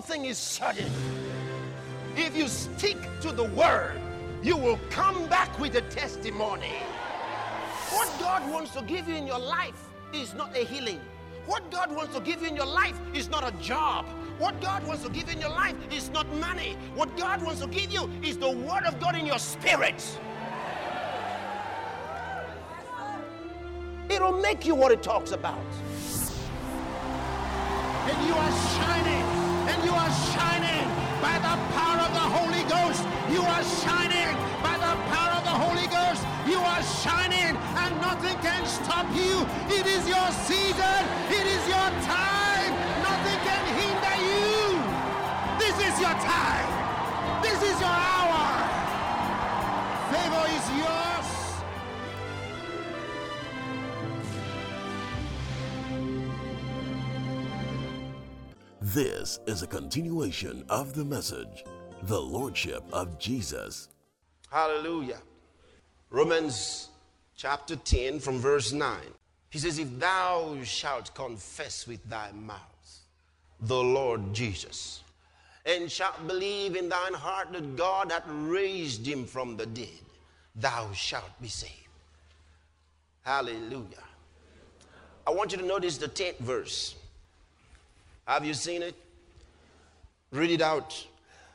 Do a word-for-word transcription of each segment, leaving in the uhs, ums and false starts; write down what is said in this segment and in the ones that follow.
thing is certain. If you stick to the word, you will come back with a testimony. What God wants to give you in your life is not a healing. What God wants to give you in your life is not a job. What God wants to give you in your life is not money. What God wants to give you is the word of God in your spirit. It'll make you what it talks about. And you are shining, and you are shining by the power of the Holy Ghost. You are shining by the power of the Holy Ghost. You are shining, and nothing can stop you. It is your season. It is your time. Nothing can hinder you. This is your time. This is your hour. Favor is yours. This is a continuation of the message, the Lordship of Jesus. Hallelujah. Romans chapter ten from verse nine. He says, if thou shalt confess with thy mouth the Lord Jesus, and shalt believe in thine heart that God hath raised him from the dead, thou shalt be saved. Hallelujah. I want you to notice the tenth verse. Have you seen it? Read it out.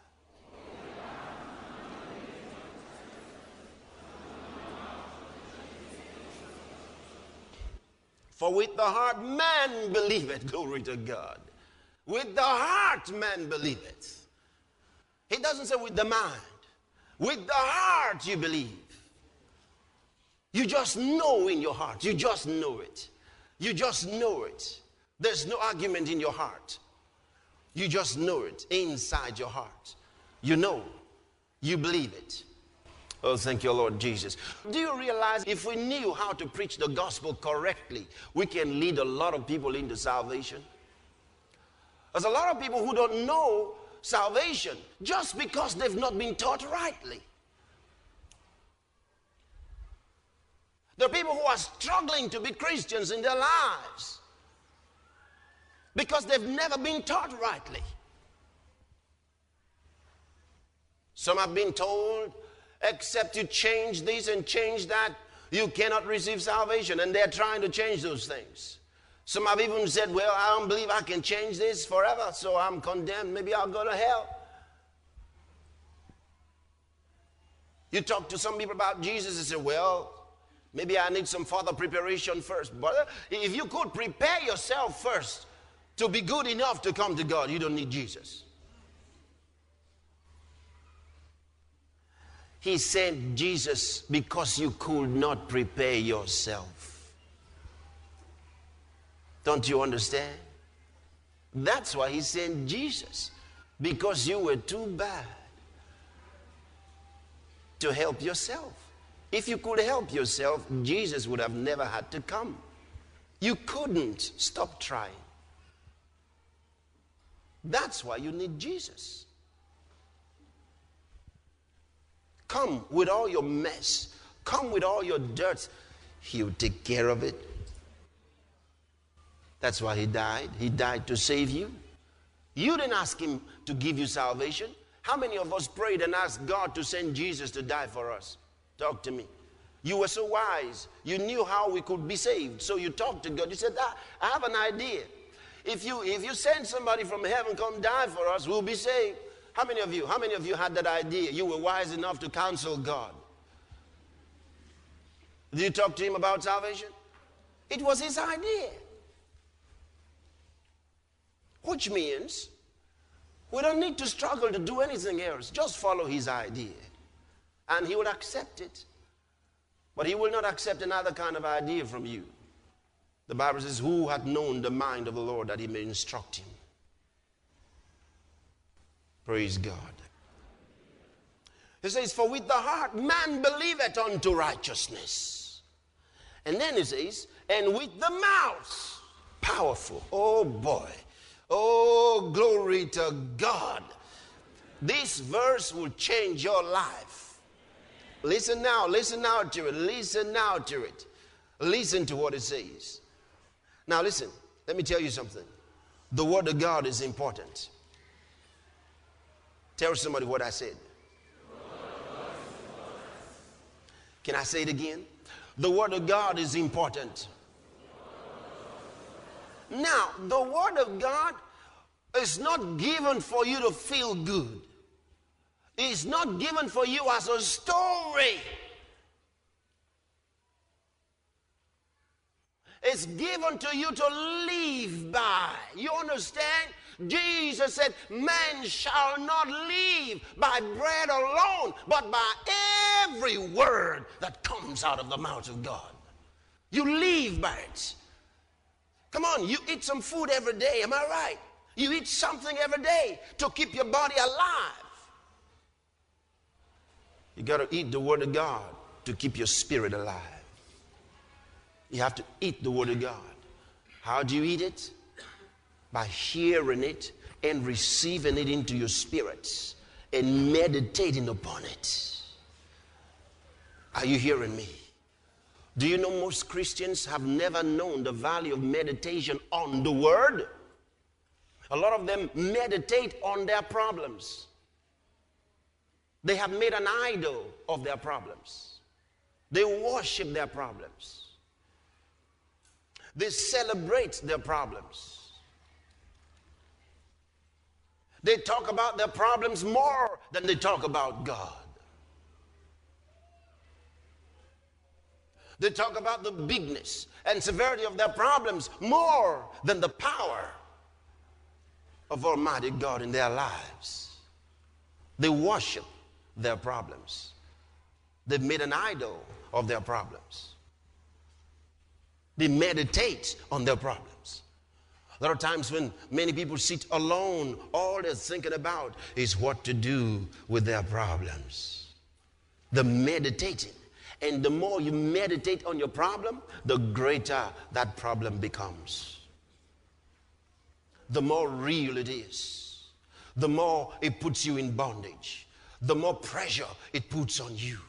For with the heart man believeth, glory to God. With the heart man believeth. He doesn't say with the mind. With the heart you believe. You just know in your heart. You just know it. You just know it. There's no argument in your heart. You just know it inside your heart. You know. You believe it. Oh, thank you, Lord Jesus. Do you realize if we knew how to preach the gospel correctly, we can lead a lot of people into salvation? There's a lot of people who don't know salvation just because they've not been taught rightly. There are people who are struggling to be Christians in their lives because they've never been taught rightly. Some have been told, except you change this and change that, you cannot receive salvation. And they're trying to change those things. Some have even said, well, I don't believe I can change this forever, so I'm condemned. Maybe I'll go to hell. You talk to some people about Jesus and say, well, maybe I need some further preparation first. But if you could prepare yourself first to be good enough to come to God, you don't need Jesus. He sent Jesus because you could not prepare yourself. Don't you understand? That's why he sent Jesus, because you were too bad to help yourself. If you could help yourself, Jesus would have never had to come. You couldn't. Stop trying. That's why you need Jesus. Come with all your mess. Come with all your dirt. He'll take care of it. That's why he died. He died to save you. You didn't ask him to give you salvation. How many of us prayed and asked God to send Jesus to die for us? Talk to me. You were so wise. You knew how we could be saved. So you talked to God. You said, ah, I have an idea. If you, if you send somebody from heaven come die for us, we'll be saved. How many of you, how many of you had that idea? You were wise enough to counsel God. Did you talk to him about salvation? It was his idea. Which means we don't need to struggle to do anything else. Just follow his idea. And he will accept it. But he will not accept another kind of idea from you. The Bible says, who hath known the mind of the Lord that he may instruct him? Praise God. He says, for with the heart man believeth unto righteousness. And then he says, and with the mouth, powerful. Oh boy. Oh, glory to God. This verse will change your life. Listen now, listen now to it. Listen now to it. Listen to what it says. Now listen, let me tell you something. The word of God is important. Tell somebody what I said. Can I say it again? The Word of God is important. Now, the Word of God is not given for you to feel good. It's not given for you as a story. It's given to you to live by. You understand? Jesus said, man shall not live by bread alone, but by every word that comes out of the mouth of God. You live by it. Come on, you eat some food every day, am I right? You eat something every day to keep your body alive. You got to eat the Word of God to keep your spirit alive. You have to eat the Word of God. How do you eat it? By hearing it and receiving it into your spirits and meditating upon it. Are you hearing me? Do you know most Christians have never known the value of meditation on the Word? A lot of them meditate on their problems. They have made an idol of their problems. They worship their problems. They celebrate their problems. They talk about their problems more than they talk about God. They talk about the bigness and severity of their problems more than the power of Almighty God in their lives. They worship their problems. They've made an idol of their problems. They meditate on their problems. There are times when many people sit alone, all they're thinking about is what to do with their problems. They're meditating. And the more you meditate on your problem, the greater that problem becomes. The more real it is. The more it puts you in bondage. The more pressure it puts on you.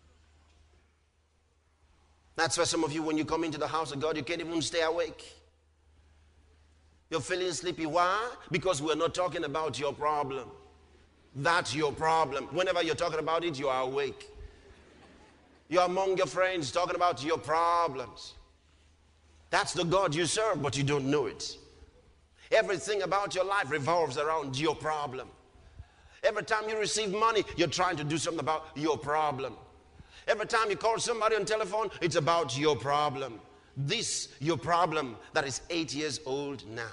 That's why some of you, when you come into the house of God, you can't even stay awake. You're feeling sleepy. Why? Because we're not talking about your problem. That's your problem. Whenever you're talking about it, you are awake. You're among your friends talking about your problems. That's the God you serve, but you don't know it. Everything about your life revolves around your problem. Every time you receive money, you're trying to do something about your problem. Every time you call somebody on telephone, it's about your problem. This, your problem, that is eight years old now.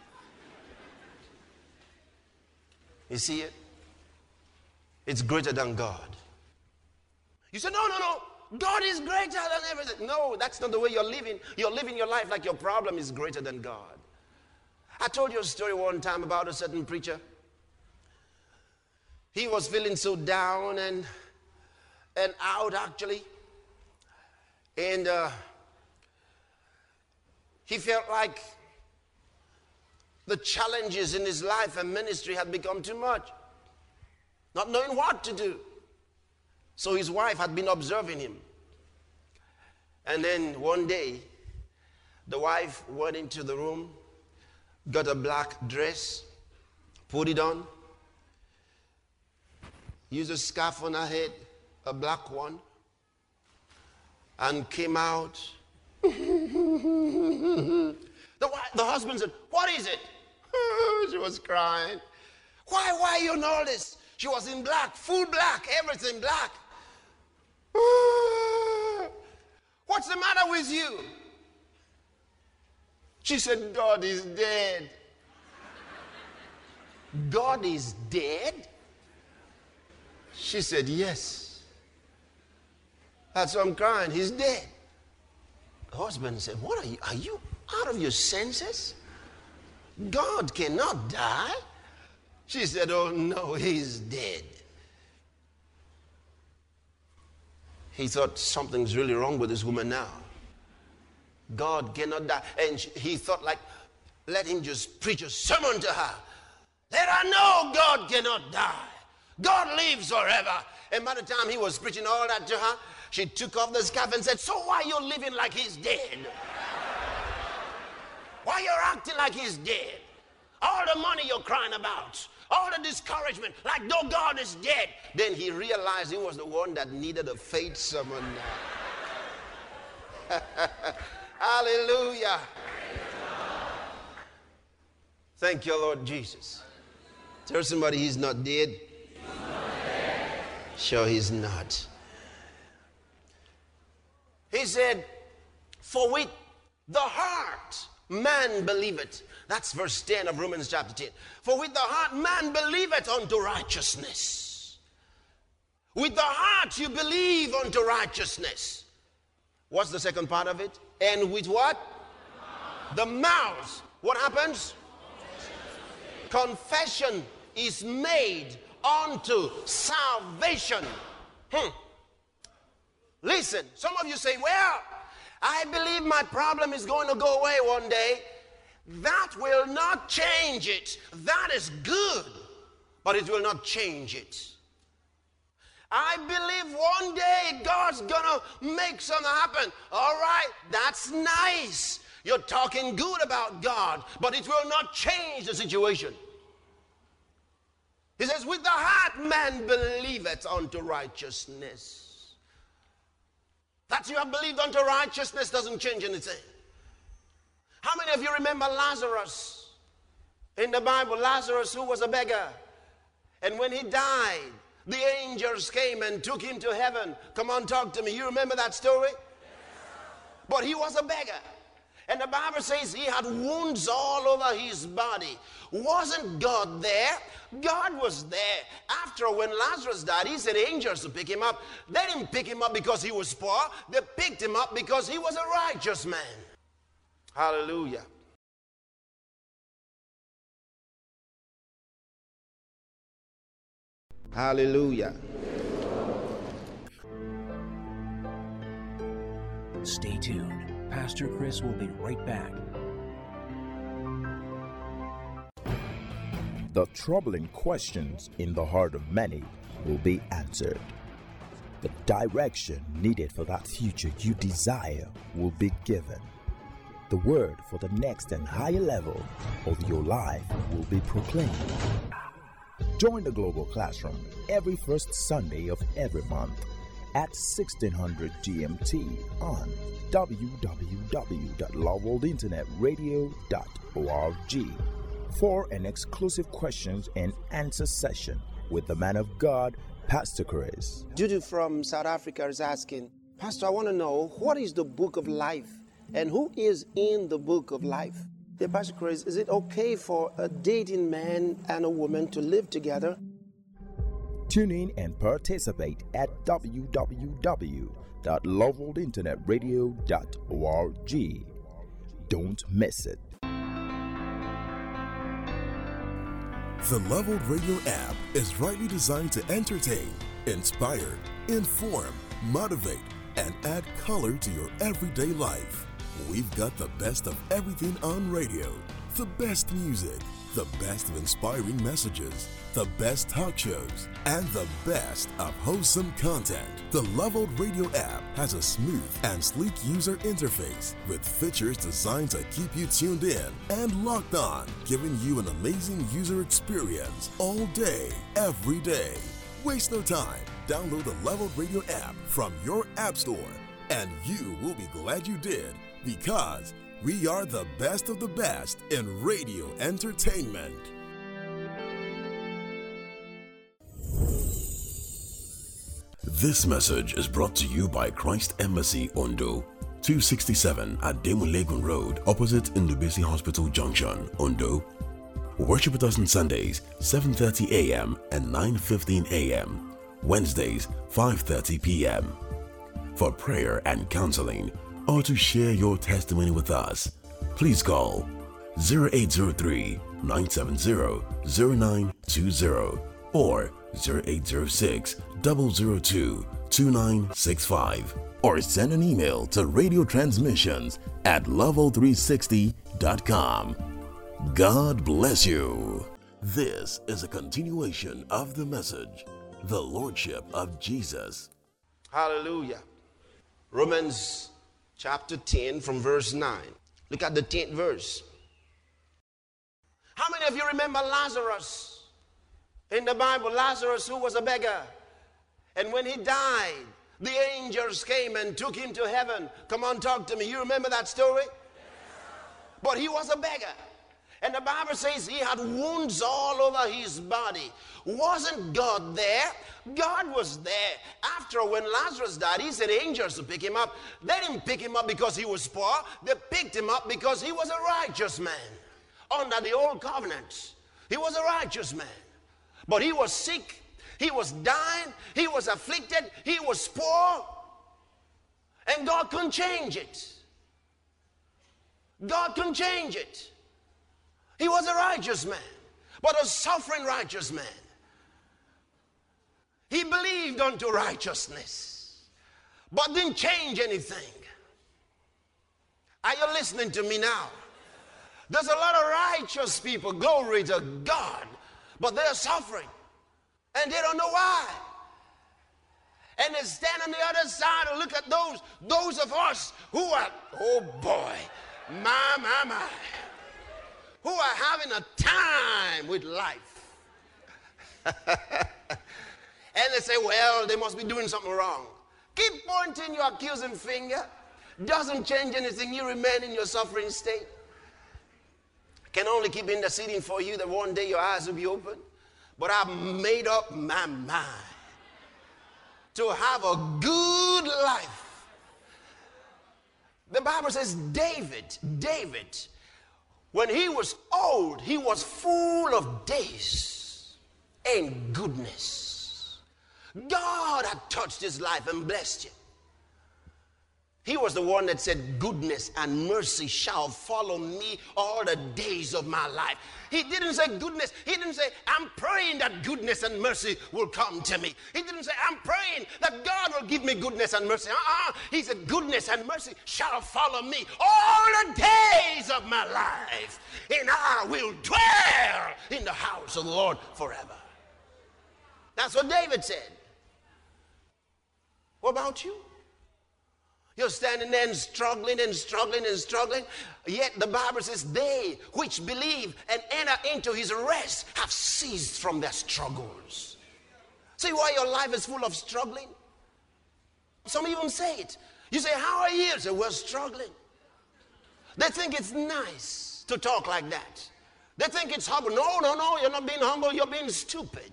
You see it? It's greater than God. You say, no, no, no. God is greater than everything. No, that's not the way you're living. You're living your life like your problem is greater than God. I told you a story one time about a certain preacher. He was feeling so down and, and out, actually. And uh, he felt like the challenges in his life and ministry had become too much. Not knowing what to do. So his wife had been observing him. And then one day, the wife went into the room, got a black dress, put it on, used a scarf on her head, a black one, and came out. the, wife, the husband said, what is it? She was crying. Why, why are you in all this? She was in black, full black, everything black. What's the matter with you? She said, God is dead. God is dead? She said, yes. That's why I'm crying. He's dead. The husband said, what are you? Are you out of your senses? God cannot die. She said, oh no, he's dead. He thought something's really wrong with this woman now. God cannot die. And she, he thought, like, let him just preach a sermon to her. Let her know God cannot die. God lives forever. And by the time he was preaching all that to her, she took off the scarf and said, so why are you living like he's dead? Why are you acting like he's dead? all the money you're crying about, all the discouragement, like though God is dead. Then he realized he was the one that needed a faith sermon now. Hallelujah. Thank you, Lord Jesus. Tell somebody he's not dead. He's not dead. Sure he's not. He said, for with the heart man believeth. That's verse ten of Romans chapter ten. For with the heart man believeth unto righteousness. With the heart you believe unto righteousness. What's the second part of it? And with what? The mouth. What happens? Confession is made unto salvation. Hmm. Listen, some of you say, well, I believe my problem is going to go away one day. That will not change it. That is good, but it will not change it. I believe one day God's gonna make something happen. All right, that's nice. You're talking good about God, but it will not change the situation. He says, with the heart man believeth unto righteousness. That you have believed unto righteousness doesn't change anything. How many of you remember Lazarus? In the Bible, Lazarus, who was a beggar. And when he died, the angels came and took him to heaven. Come on, talk to me. You remember that story? Yes. But he was a beggar. And the Bible says he had wounds all over his body. Wasn't God there? God was there. After when Lazarus died, he sent angels to pick him up. They didn't pick him up because he was poor. They picked him up because he was a righteous man. Hallelujah. Hallelujah. Stay tuned. Pastor Chris will be right back. The troubling questions in the heart of many will be answered. The direction needed for that future you desire will be given. The word for the next and higher level of your life will be proclaimed. Join the Global Classroom every first Sunday of every month at sixteen hundred G M T on w w w dot love world internet radio dot org for an exclusive questions and answer session with the man of God, Pastor Chris. Judy from South Africa is asking, Pastor, I want to know, what is the book of life and who is in the book of life? Dear Pastor Chris, is it okay for a dating man and a woman to live together? Tune in and participate at w w w dot love world internet radio dot org. Don't miss it. The Leveled Radio app is rightly designed to entertain, inspire, inform, motivate, and add color to your everyday life. We've got the best of everything on radio, the best music, the best of inspiring messages, the best talk shows, and the best of wholesome content. The Leveled Radio app has a smooth and sleek user interface with features designed to keep you tuned in and locked on, giving you an amazing user experience all day, every day. Waste no time. Download the Leveled Radio app from your app store, and you will be glad you did, because we are the best of the best in radio entertainment. This message is brought to you by Christ Embassy Ondo, two sixty-seven at Demulegun Road, opposite Ndubisi Hospital Junction, Ondo. Worship with us on Sundays, seven thirty a.m. and nine fifteen a.m. Wednesdays, five thirty p.m. For prayer and counseling, or to share your testimony with us, please call zero eight zero three, nine seven zero, zero nine two zero or zero eight zero six, zero zero two, two nine six five, or send an email to radio transmissions at level three sixty dot com. God bless you. This is a continuation of the message, the Lordship of Jesus. Hallelujah. Romans chapter ten from verse nine. Look at the tenth verse. How many of you remember Lazarus? In the Bible, Lazarus, who was a beggar. And when he died, the angels came and took him to heaven. Come on, talk to me. You remember that story? Yes. But he was a beggar. And the Bible says he had wounds all over his body. Wasn't God there? God was there. After when Lazarus died, he sent angels to pick him up. They didn't pick him up because he was poor. They picked him up because he was a righteous man. Under the old covenant, he was a righteous man. But he was sick. He was dying. He was afflicted. He was poor. And God can change it. God can change it. He was a righteous man, but a suffering righteous man. He believed unto righteousness, but didn't change anything. Are you listening to me now? There's a lot of righteous people, glory to God, but they're suffering, and they don't know why. And they stand on the other side and look at those, those of us who are, oh boy, my, my, my. Who are having a time with life. And they say, well, they must be doing something wrong. Keep pointing your accusing finger. Doesn't change anything. You remain in your suffering state. Can only keep interceding for you that one day your eyes will be open. But I've made up my mind to have a good life. The Bible says David, David, when he was old, he was full of days and goodness. God had touched his life and blessed him. He was the one that said, goodness and mercy shall follow me all the days of my life. He didn't say goodness. He didn't say, I'm praying that goodness and mercy will come to me. He didn't say, I'm praying that God will give me goodness and mercy. Uh-uh. He said, goodness and mercy shall follow me all the days of my life. And I will dwell in the house of the Lord forever. That's what David said. What about you? You're standing there and struggling and struggling and struggling. Yet the Bible says, they which believe and enter into his rest have ceased from their struggles. See why your life is full of struggling? Some even say it. You say, how are you? Say, we're struggling. They think it's nice to talk like that. They think it's humble. No, no, no, you're not being humble, you're being stupid.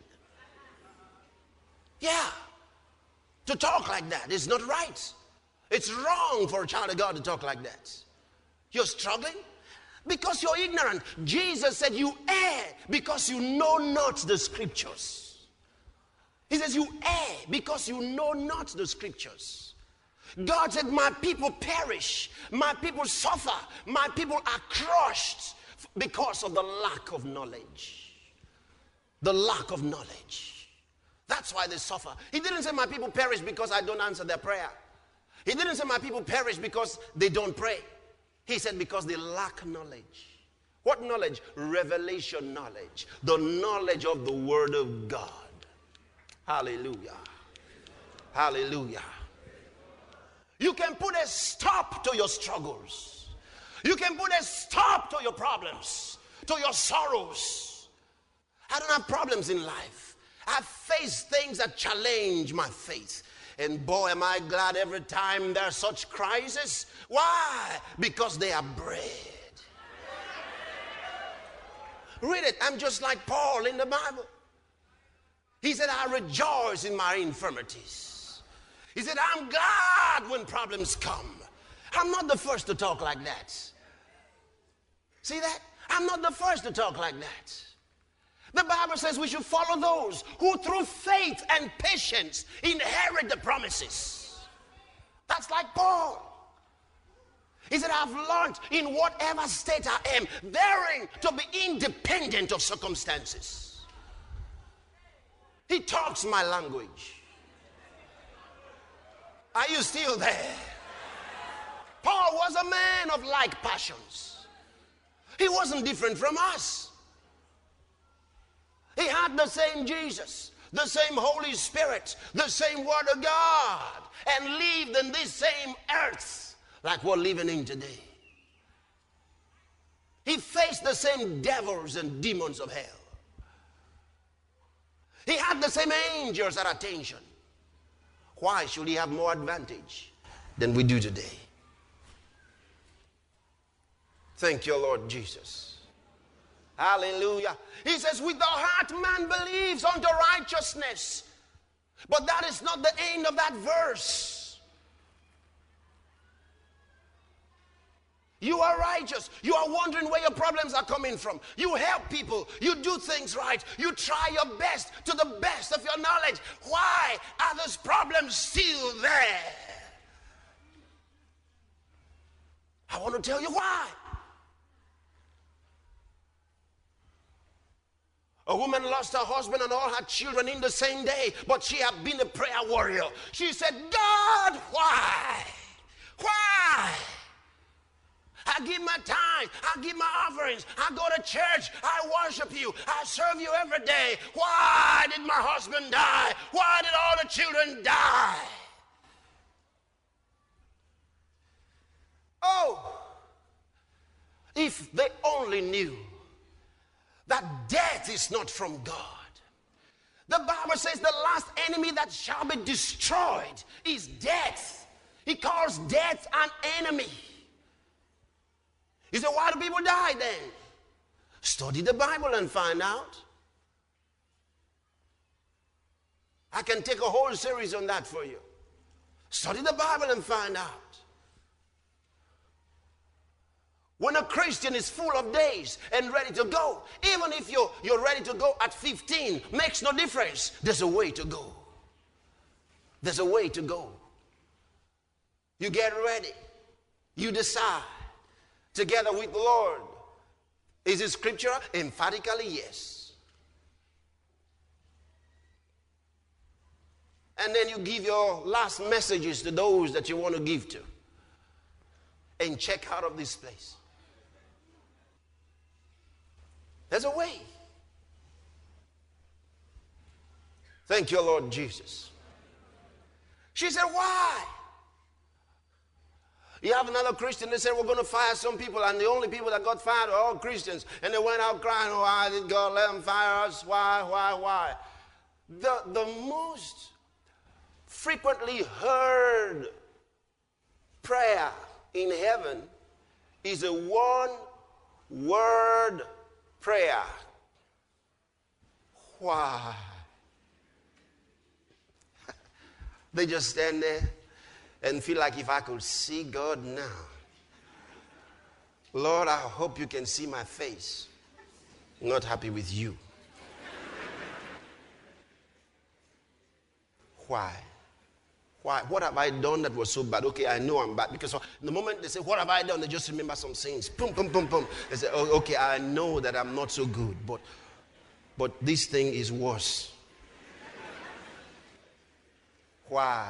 Yeah. To talk like that is not right. It's wrong for a child of God to talk like that. You're struggling because you're ignorant. Jesus said you err because you know not the scriptures. He says you err because you know not the scriptures. God said my people perish, my people suffer, my people are crushed because of the lack of knowledge. The lack of knowledge. That's why they suffer. He didn't say my people perish because I don't answer their prayer. He didn't say my people perish because they don't pray. He said because they lack knowledge. What knowledge? Revelation knowledge. The knowledge of the Word of God. Hallelujah. Hallelujah. You can put a stop to your struggles. You can put a stop to your problems, to your sorrows. I don't have problems in life. I've faced things that challenge my faith. And boy, am I glad every time there's such crisis. Why? Because they are bread. Read it. I'm just like Paul in the Bible. He said, I rejoice in my infirmities. He said, I'm glad when problems come. I'm not the first to talk like that. See that? I'm not the first to talk like that. The Bible says we should follow those who through faith and patience inherit the promises. That's like Paul. He said, I've learned in whatever state I am, daring to be independent of circumstances. He talks my language. Are you still there? Paul was a man of like passions. He wasn't different from us. He had the same Jesus, the same Holy Spirit, the same Word of God, and lived in this same earth like we're living in today. He faced the same devils and demons of hell. He had the same angels at attention. Why should he have more advantage than we do today? Thank you, Lord Jesus. Hallelujah. He says, with the heart man believes unto righteousness. But that is not the end of that verse. You are righteous. You are wondering where your problems are coming from. You help people. You do things right. You try your best to the best of your knowledge. Why are those problems still there? I want to tell you why. A woman lost her husband and all her children in the same day, but she had been a prayer warrior. She said, God, why? Why? I give my time, I give my offerings, I go to church, I worship you, I serve you every day. Why did my husband die? Why did all the children die? Oh, if they only knew that death is not from God. The Bible says the last enemy that shall be destroyed is death. He calls death an enemy. You say, why do people die then? Study the Bible and find out. I can take a whole series on that for you. Study the Bible and find out. When a Christian is full of days and ready to go, even if you're, you're ready to go at fifteen, makes no difference. There's a way to go. There's a way to go. You get ready. You decide. Together with the Lord. Is it scripture? Emphatically, yes. And then you give your last messages to those that you want to give to. And check out of this place. There's a way. Thank you, Lord Jesus. She said, why? You have another Christian, they said, we're going to fire some people, and the only people that got fired are all Christians. And they went out crying, why did God let them fire us? Why, why, why? The, the most frequently heard prayer in heaven is a one-word prayer. Why? They just stand there and feel like, if I could see God now, Lord, I hope you can see my face. Not happy with you. Why? Why? What have I done that was so bad? Okay, I know I'm bad. Because the moment they say, what have I done? They just remember some sins. Boom, boom, boom, boom. They say, oh, okay, I know that I'm not so good. But, but this thing is worse. Why?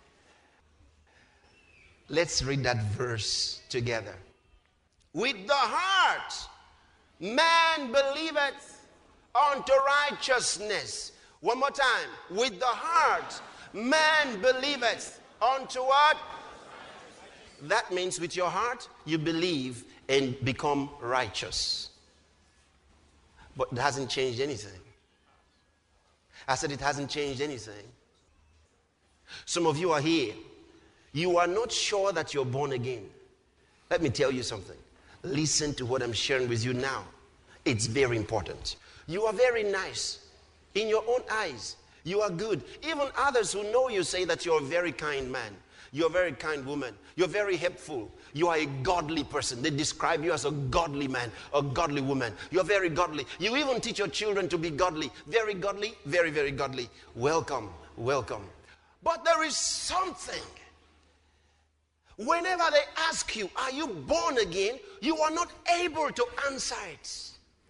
Let's read that verse together. With the heart, man believeth unto righteousness. One more time. With the heart, man believeth unto what? That means with your heart, you believe and become righteous. But it hasn't changed anything. I said it hasn't changed anything. Some of you are here. You are not sure that you're born again. Let me tell you something. Listen to what I'm sharing with you now. It's very important. You are very nice. In your own eyes, you are good. Even others who know you say that you're a very kind man. You're a very kind woman. You're very helpful. You are a godly person. They describe you as a godly man, a godly woman. You're very godly. You even teach your children to be godly. Very godly, very, very godly. Welcome, welcome. But there is something. Whenever they ask you, are you born again? You are not able to answer it.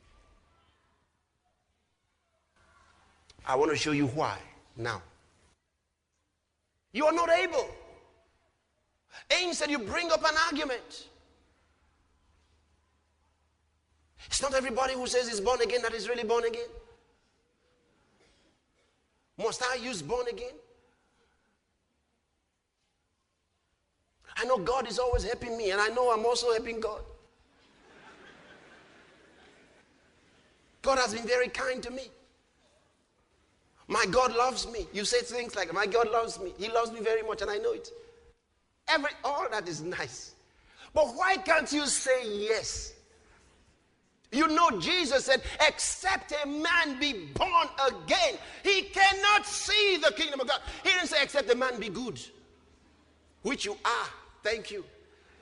I want to show you why now. You are not able. Instead, you bring up an argument. It's not everybody who says he's born again that is really born again. Must I use born again? I know God is always helping me, and I know I'm also helping God. God has been very kind to me. My God loves me. You say things like, my God loves me. He loves me very much, and I know it. Every, all that is nice. But why can't you say yes? You know, Jesus said, except a man be born again, he cannot see the kingdom of God. He didn't say, except a man be good, which you are. Thank you.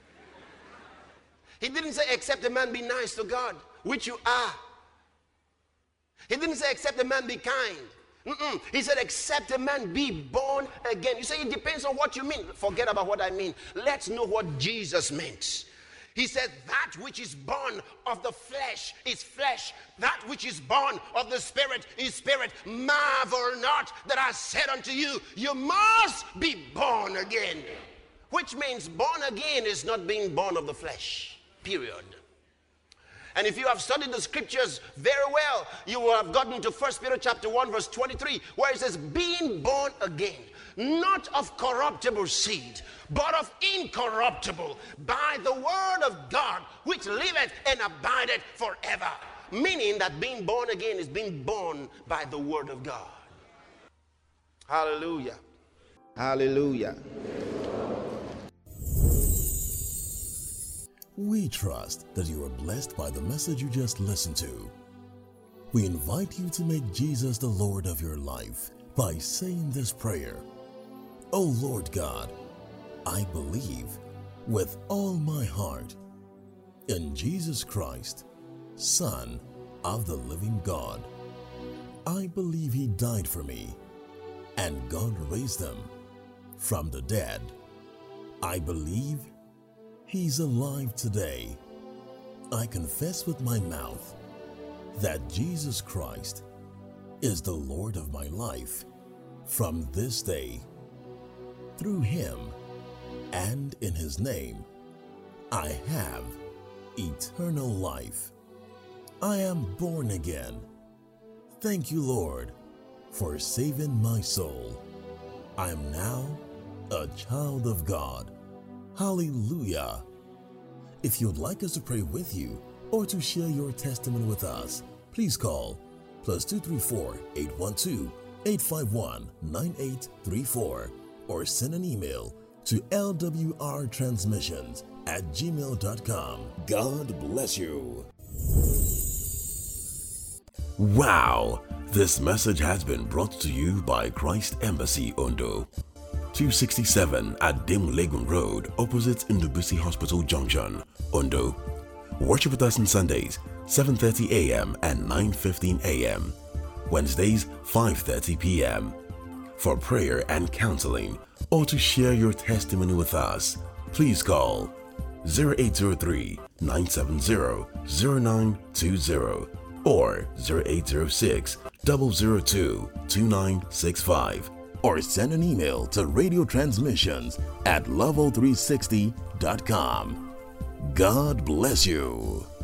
He didn't say, except a man be nice to God, which you are. He didn't say, except a man be kind. Mm-mm. He said, except a man be born again. You say, it depends on what you mean. Forget about what I mean. Let's know what Jesus meant. He said, that which is born of the flesh is flesh. That which is born of the spirit is spirit. Marvel not that I said unto you, you must be born again. Which means born again is not being born of the flesh. Period. And if you have studied the scriptures very well, you will have gotten to First Peter chapter one, verse twenty-three, where it says, being born again, not of corruptible seed, but of incorruptible, by the word of God, which liveth and abideth forever. Meaning that being born again is being born by the word of God. Hallelujah. Hallelujah. We trust that you are blessed by the message you just listened to. We invite you to make Jesus the Lord of your life by saying this prayer. O Lord God, I believe with all my heart in Jesus Christ, Son of the living God. I believe he died for me and God raised him from the dead. I believe he's alive today. I confess with my mouth that Jesus Christ is the Lord of my life from this day. Through him and in his name, I have eternal life. I am born again. Thank you, Lord, for saving my soul. I am now a child of God. Hallelujah. If you'd like us to pray with you or to share your testimony with us, please call plus two three four, eight one two, eight five one, nine eight three four or send an email to L W R transmissions at gmail dot com. God bless you. Wow! This message has been brought to you by Christ Embassy Ondo. two sixty-seven at Demulegun Road, opposite Ndubisi Hospital Junction, Ondo. Worship with us on Sundays, seven thirty a.m. and nine fifteen a.m. Wednesdays, five thirty p.m. For prayer and counseling, or to share your testimony with us, please call zero eight zero three, nine seven zero, zero nine two zero or zero eight zero six, zero zero two, two nine six five. Or send an email to radio transmissions at level three sixty dot com. God bless you.